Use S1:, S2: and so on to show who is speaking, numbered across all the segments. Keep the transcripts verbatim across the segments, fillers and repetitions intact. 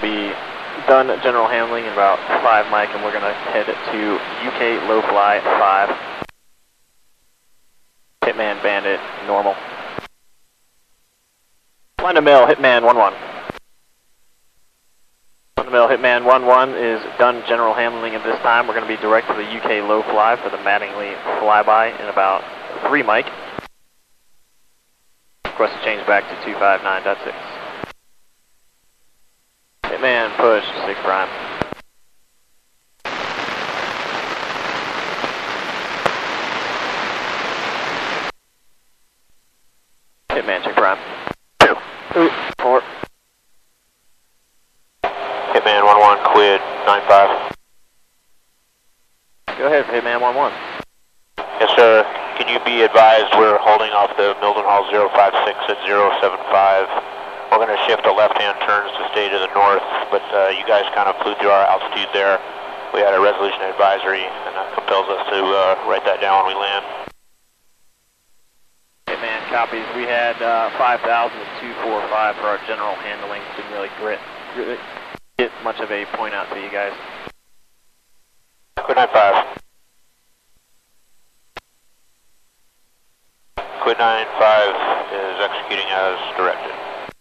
S1: will be done general handling in about five, Mike, and we're going to head to U K low fly five. Hitman Bandit, normal. Line of mail, Hitman one one. Line of mail, Hitman one one is done general handling at this time. We're going to be direct to the U K low fly for the Mattingly flyby in about three, Mike. Request to change back to two five nine point six. Hitman push six prime. Hitman check prime. Two. Two. Four.
S2: Hitman one one quid nine five.
S1: Go ahead, Hitman one one.
S2: Yes, sir. Can you be advised we're holding off the Mildenhall zero five six at zero seven five. We're going to shift to left-hand turns to stay to the north, but uh, you guys kind of flew through our altitude there. We had a resolution advisory, and that compels us to uh, write that down when we land.
S1: Hitman copies. We had uh, five thousand at two four five for our general handling. Didn't really grit, grit, get much of a point out to you guys.
S2: Quid nine five. Quid nine five is executing as directed.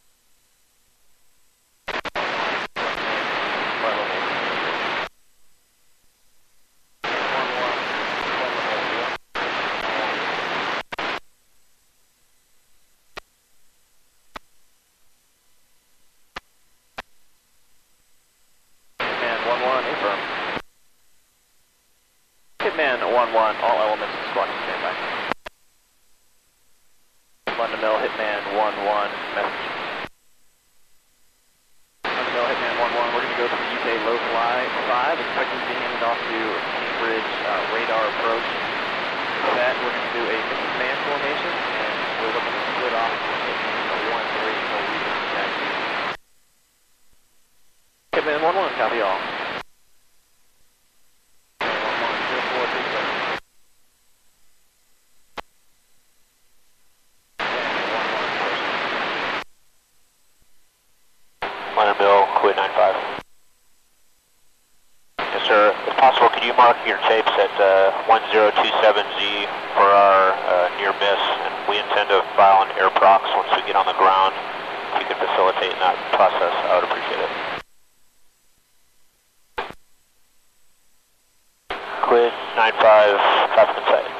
S1: Hitman one one, all elements of squawk standby. London Mill, Hitman one one, message. London Mill, Hitman one one, we're going to go to the U K low fly five, expecting to be handed off to Cambridge uh, radar approach. For that, we're going to do a missing man formation, and we're looking to split off Hitman one three until we contact you. Hitman one one, copy all.
S2: Bill, quid nine five. Yes, sir. If possible, could you mark your tapes at uh, one zero two seven Z for our uh, near miss? And we intend to file an air prox once we get on the ground. If you could facilitate in that process, I would appreciate it. Quid nine five, traffic in sight.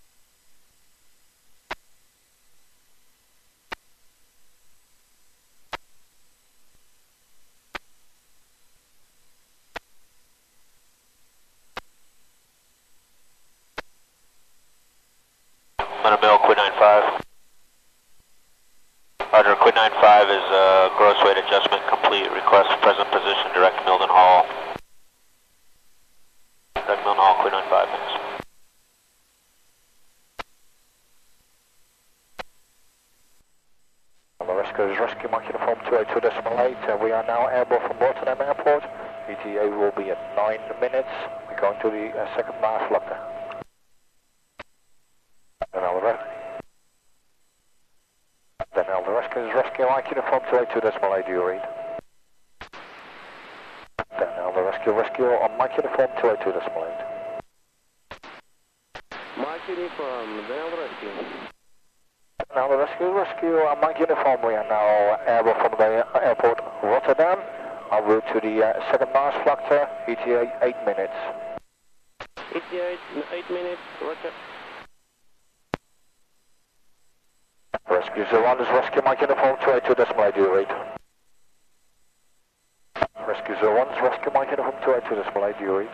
S2: London Mill, quid nine five. Roger, quid nine five is uh, gross weight adjustment complete. Request present position, direct Mildenhall. Direct Mildenhall, quid nine five, thanks.
S3: The rescue is rescue Mike uniform two eight two decimal eight, and we are now airborne from Rotterdam Airport. E T A will be at nine minutes. We're going to the uh, second mass locker. Then Alva Then Alva rescue is rescue Mike uniform two eight two decimal eight, do you read? Then Alva rescue rescue on Mike uniform two eight two decimal eight.
S4: Mike uniform, then Alva rescue.
S3: Now the rescue, rescue, uh, Mike uniform, we are now airborne from the uh, airport Rotterdam, en route to the uh, second Maasvlakte, E T A eight minutes.
S4: E T A eight minutes, roger.
S3: Rescue zero one is rescue Mike uniform two eight two decimal eight, do you read? Rescue zero one is rescue Mike uniform two eight two decimal eight, do you read?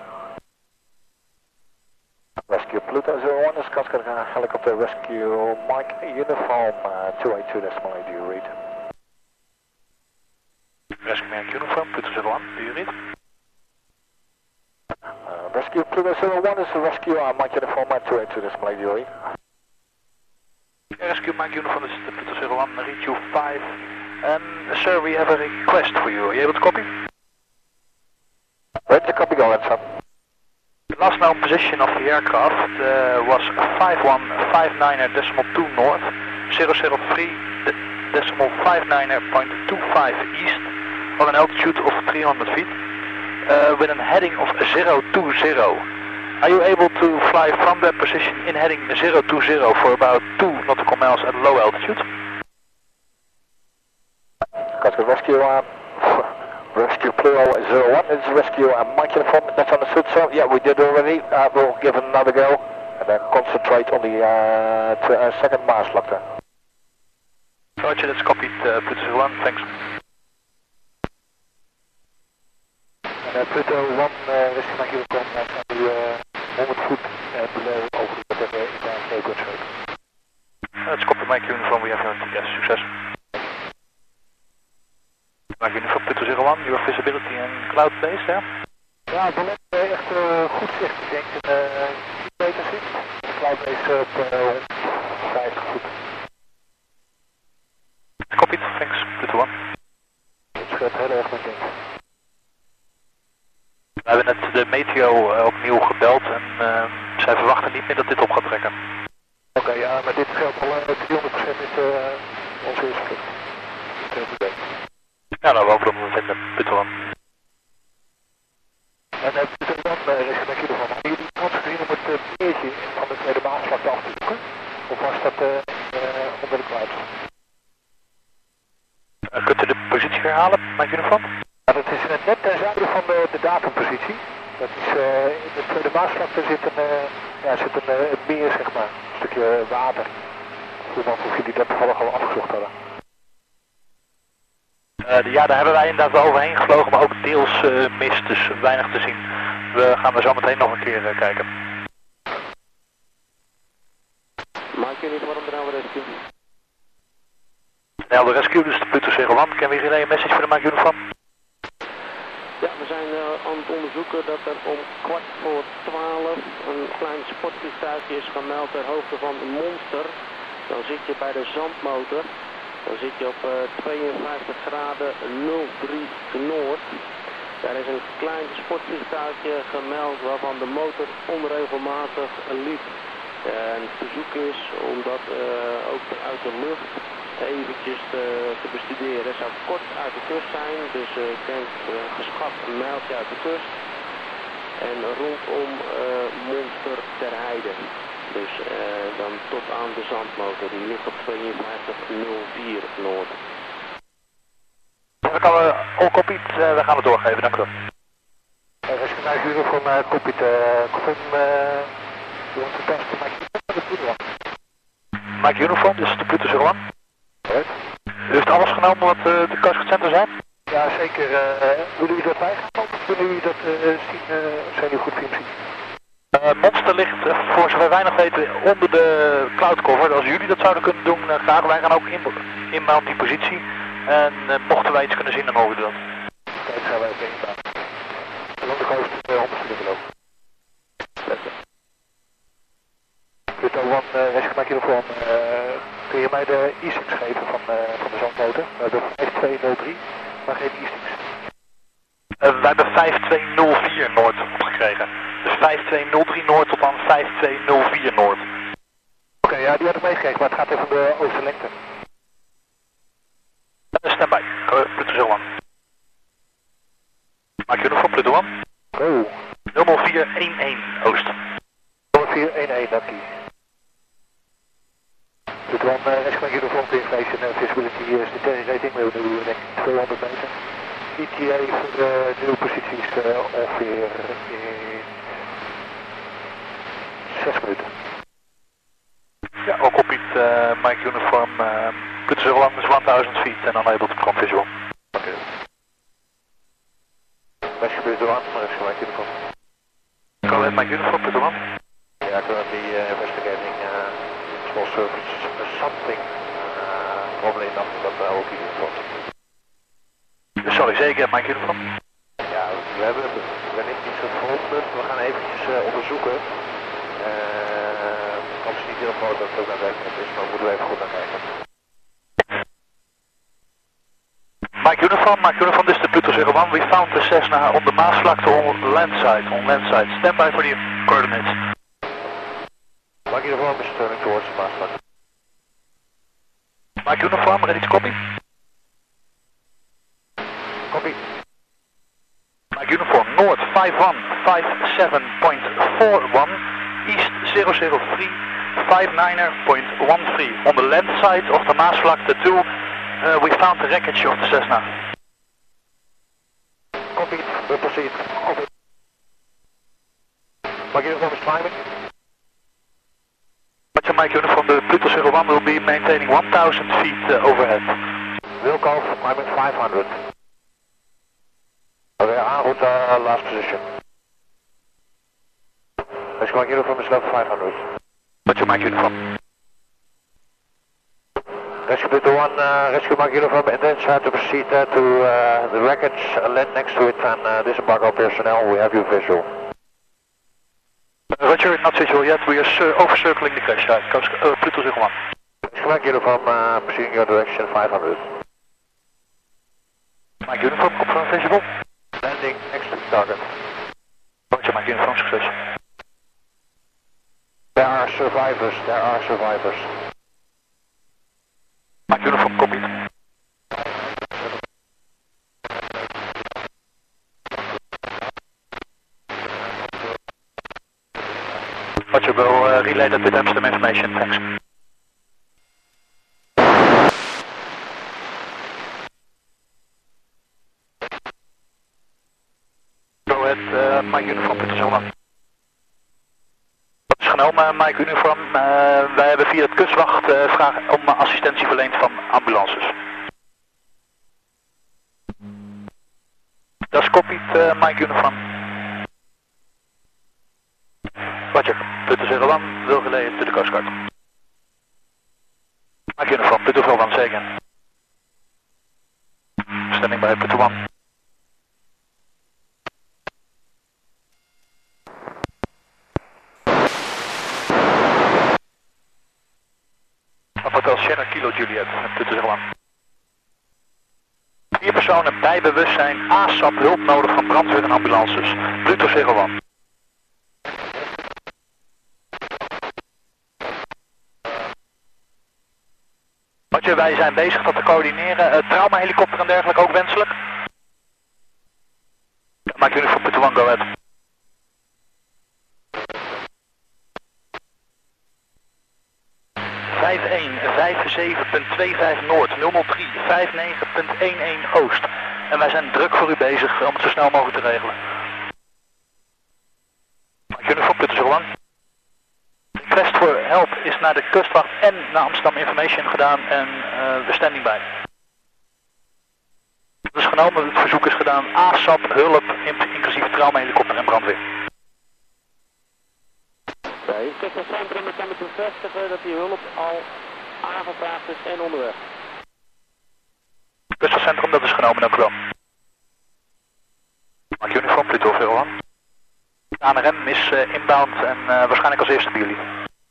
S3: Rescue Pluto zero one is Cascade Helicopter Rescue Mike uniform uh, two eight two decimal eight, do you read?
S5: Rescue Mike uniform Pluto zero one, do you read?
S3: Uh, rescue Pluto zero one is rescue uh, Mike uniform uh, two eight two decimal eight, do you read?
S5: Rescue Mike uniform, this is the Pluto zero one, reach you five. Um, sir, we have a request for you. Are you able to copy?
S3: Ready to copy, go ahead, sir.
S5: The last known position of the aircraft uh, was five one five nine decimal two north, zero zero three decimal five nine point two five east, on an altitude of three hundred feet uh, with a heading of zero two zero. Are you able to fly from that position in heading zero two zero for about two nautical miles at low altitude?
S3: Got the rescue arm. Rescue Pluto zero one is rescue and Mike uniform, that's understood, so yeah, we did already. Uh, we'll give it another go and then concentrate on the uh, t uh, second Maasvlakte.
S5: Roger, that's copied, uh, Pluto zero one, thanks.
S3: And uh, Pluto one, uh, rescue Mike uniform, that's on the uh, one hundred foot uh, below over the entire neighborhood shape.
S5: That's copied, Mike uniform, we have your T S, success. Mike uniform, Pluto zero one, your visibility and cloud base, ja?
S3: Ja, het moment uh, echt uh, goed zicht, ik denk een uh, tien meter zicht. De cloud base op uh, vijftig voet.
S5: Copied, thanks, Pluto one.
S3: Het scheelt heel erg met denk.
S5: We hebben net de meteo uh, opnieuw gebeld en uh, zij verwachten niet meer dat dit op gaat trekken.
S3: Oké, okay, ja, maar dit geldt al uh, driehonderd procent is uh, onze eerste vlucht. Dat is het
S5: ja, nou, we hopen dat we het vinden, Pluto one.
S3: En uh, Pluto one, uh, is met jullie van. Hebben jullie kans gezien om het uh, beertje van de tweede Maasvlakte af te zoeken? Of was dat uh, uh, onder de clouds?
S5: Uh, kunt u de positie herhalen, mijn uniform?
S3: Ja, dat is uh, net ten zuiden van de, de datumpositie. Dat is uh, in de tweede Maasvlakte zit een, uh, ja, zit een, uh, een meer, zeg maar. Een stukje water. Hoe dan of jullie dat toevallig al afgezocht hadden.
S5: Uh, ja, daar hebben wij inderdaad wel overheen gevlogen, maar ook deels uh, mist, dus weinig te zien. We gaan er zo meteen nog een keer uh, kijken.
S4: Maak je niet waarom de Nelde Rescue?
S5: Nelde Rescue, dus de Pluto zero one. Can we relay een message voor de Mike uniform?
S4: Ja, we zijn uh, aan het onderzoeken dat er om kwart voor twaalf een klein sportvliegtuigje is gemeld ter hoogte van Monster. Dan zit je bij de zandmotor. Dan zit je op uh, tweeënvijftig graden nul drie noord. Daar is een klein sportvliegtuigje gemeld waarvan de motor onregelmatig liep. En het verzoek is om dat uh, ook uit de lucht eventjes te, te bestuderen. Het zou kort uit de kust zijn, dus uh, ik denk uh, geschat een mijltje uit de kust. En rondom uh, Monster ter Heide. Dus uh, dan tot aan de zandmotor, die ligt op tweeënvijftig nul vier noord.
S5: We gaan uh, all copied, uh, we gaan het doorgeven, dank u wel.
S3: Uh, Rescue Mike uniform, uh, copied, uh, confirm, uh, you want to pass to Mike uniform or the Pluto one?
S5: Mike uniform, dus de Pluto zero one.
S3: Right.
S5: U heeft alles genomen wat uh, de Coast zijn?
S3: Ja, zeker. Uh, willen jullie dat wij gaan of willen jullie dat uh, zien? Uh, zijn jullie goed film zien?
S5: Uh, Monster ligt, uh, voor zover weinig weten, onder de cloud cover. Als jullie dat zouden kunnen doen, uh, graag. Wij gaan ook in, inbound die positie. En uh, mochten wij iets kunnen zien, dan horen we dat.
S3: Oké, okay, dan gaan wij ook inbound. En op de coast uh, honderd minuten lopen. Pluto one, uh, Rescue Mike uniform. Uh, kun je mij de E-Six geven van, uh, van de zandmotor? We hebben vijf twee nul drie, maar geen E-Six.
S5: Uh, wij hebben vijf twee nul vier Noord opgekregen. Dus vijf twee nul drie Noord tot aan vijf twee nul vier Noord.
S3: Oké, okay, ja, die had ik meegekregen, maar het gaat even om de oosterlengte.
S5: Uh, standby, uh, Pluto zero one. Maak je nog voor Pluto one?
S3: Oh.
S5: nul nul vier een een Oost.
S3: nul vier een een, dank u. Pluto one, uh, Rescue Mike uniform, information and visibility is de Terry rating. We hebben nu denk ik tweehonderd meter. E T A voor de nieuwe posities uh, ongeveer in zes minuten.
S5: Ja, ook op het uh, Mike uniform, uh, Pluto zero one is duizend feet and unable to become visual.
S3: Oké. Rescue Pluto one, Rescue Mike uniform.
S5: Go ahead, Mike uniform, Pluto one.
S3: Yeah, currently uh, investigating uh, small surface uh, something, uh, probably nothing but uh, OK uniform.
S5: Sorry, zeker, Mike uniform?
S3: Ja, we hebben, ik ben niet iets gevonden. We gaan eventjes uh, onderzoeken. Uh, kan misschien niet heel groot dat het ook daadwerkelijk is, maar moeten we even goed naar kijken.
S5: Mike uniform, Mike uniform, this is the Pluto zero one. We found the Cessna on the Maasvlakte on land side, on land side. Stand by for the coordinates.
S3: Mike uniform is turning towards the Maasvlakte.
S5: Mike uniform, ready to copy?
S3: Copy.
S5: Mike Uniform, North five one five seven point four one, East zero zero three five niner point one three. On the land side of the Maasvlakte two, uh, we found the wreckage of the Cessna.
S3: Copy, we proceed. Copy. Mike Uniform is climbing.
S5: Roger, Mike Uniform, the Pluto zero one will be maintaining one thousand feet uh, overhead.
S3: Wilco, climbing five hundred. We are en route, uh, last position. Let's go, Mike Uniform is level five hundred.
S5: Roger, Mike Uniform.
S3: Rescue Pluto one, uh, rescue Mike Uniform, and then try to proceed uh, to uh, the wreckage, uh, land next to it, and uh, disembark our personnel. We have you visual.
S5: Uh, Roger, not visual yet. We are over-circling the crash site. Coast, uh, Pluto zero one.
S3: Rescue Mike Uniform, uh, proceeding your direction, five hundred.
S5: Mike Uniform, confirm visible.
S3: Landing next to the target.
S5: Roger, Mike Uniform, success.
S3: There are survivors, there are survivors.
S5: Mike Uniform, copied. Roger, we'll uh, relay that with Amsterdam information, thanks. Go ahead, uh, Mike Uniform, Pluto zero one. Dat is genomen, Mike Uniform. Uh, wij hebben via het kustwacht uh, vraag om assistentie verleend van ambulances. Dat is copied, uh, Mike Uniform. Roger, Pluto zero one, will relay to the Coast Guard. Mike Uniform, Pluto zero one, zeker. Standing by Pluto one. Hotel Sierra Kilo Juliet, Pluto zero one. Vier personen bij bewustzijn, A S A P hulp nodig van brandweer en ambulances, Pluto zero one. Roger, wij zijn bezig dat te coördineren. Uh, traumahelikopter en dergelijke ook wenselijk? Maak jullie voor Pluto one, go ahead. vijf een vijf zeven punt twee vijf Noord, nul nul drie vijf negen punt een een Oost. En wij zijn druk voor u bezig om het zo snel mogelijk te regelen. Jullie voor Pluto zero one. De request voor help is naar de kustwacht en naar Amsterdam Information gedaan en uh, we standing bij. Dat is genomen, het verzoek is gedaan, A S A P, hulp, inclusief traumahelikopter en brandweer.
S4: Nee, Kustwachtcentrum, ik kan me bevestigen dat die hulp al aangevraagd is en onderweg.
S5: Kustwachtcentrum, dat is genomen, dank u wel. Mark Uniform, Pluto zero one. A N R M is uh, inbound en uh, waarschijnlijk als eerste bij jullie.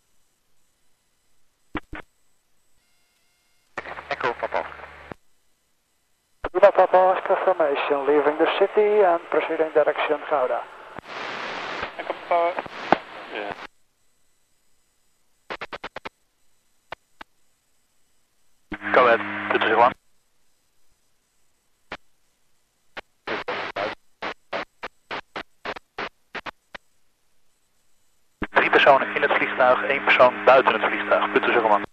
S3: Echo Papa.
S6: Lima Papa, confirmation, leaving the city and proceeding direction Gouda.
S7: Echo Papa. Yeah.
S5: Go ahead, Pluto zero one. Drie personen in het vliegtuig, één persoon buiten het vliegtuig, Pluto zero one.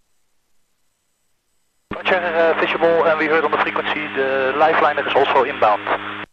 S5: Roger, uh, visible and we heard on the frequency, the lifeliner is also inbound.